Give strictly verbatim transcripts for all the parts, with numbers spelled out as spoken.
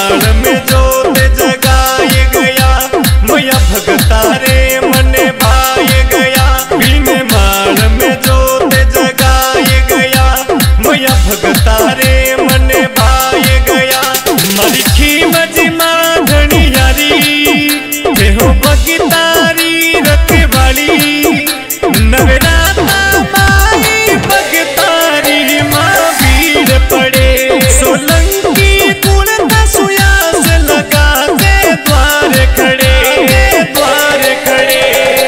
माल में जोत जगाए गया मैया भगता रे मने भाए गया बिने माल में जोत जगाए गया मैया भगता रे मने भाए गया मारी खीमत मां घणी यारी हे हो भगतारी रखवाली नवराता माई भगतारी मां वीर पड़े सोलंकी कुल सुयास लगा के द्वार खड़े द्वार खड़े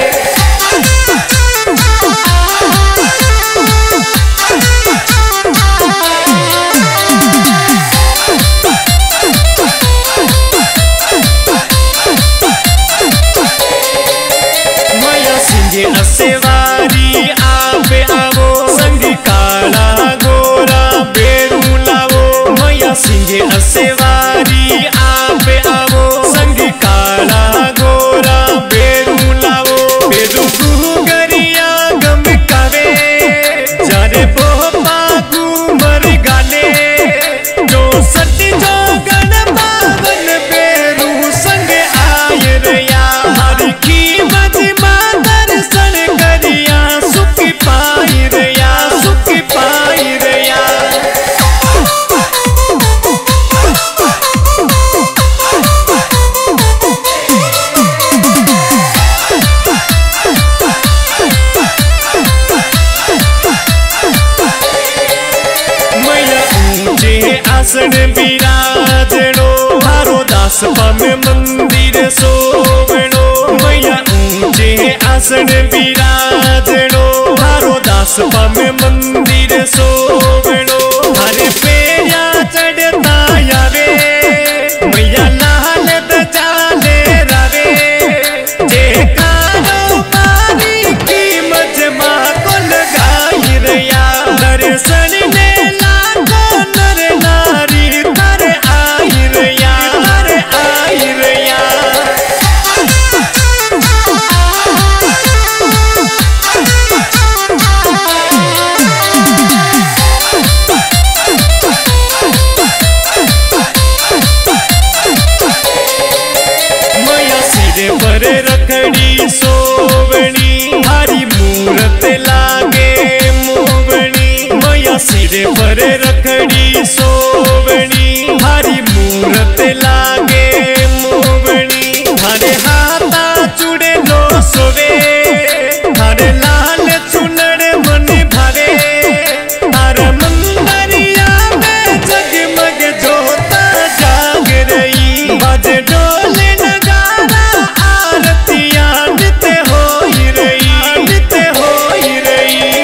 मैया सिंगे असेवारी आपे आवो संगी काला गोरा बेरू लावो मैया सिंगे असेवारी आपे आवो संगी काला गोरा बेरू लावो बेरू गुगरिया गम कावे जारे बोपा घूमर गाले जो सती जो गण पावन बेरू संग आय रया हरी कीमत मां दर्शन करिया सुख पाई रया सुख पाई रया मैया ऊंचे आसन विराजणो हारो दास पामे मंदिर सोवणो मैया ऊंचे आसन विराजणो हारो दास पामे मंदिर सोवणो हरे पेया चढ़ता यावे मैया लाल चाले रावे जे कारो मारी कीमत मां को लगाई रया दर्शन ने लाखो नर नारी तारे आई रया तारे आई रया मैया सिरे पर रखड़ी सोवणी हारी मूरत लागे मोवणी मैया सिरे पर रखड़ी सोवणी हारी मूरत लागे मोवणी हारे हाथा चूड़े लो सोवे हारे लाल चुनड़ मन भावे हार मंदरिया में जगमग जोता जाग रही बाजे डोले नगारा आरतियां नित्य होई रही नित्य होई रही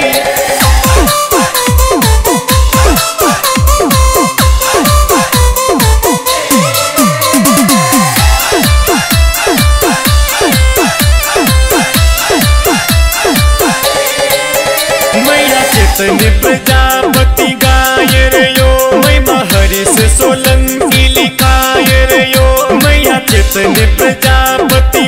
मैया चेतन प्रजापति गाय रयो महिमा हरिश सोलंकी लिखाय रयो मैया चेतन प्रजापति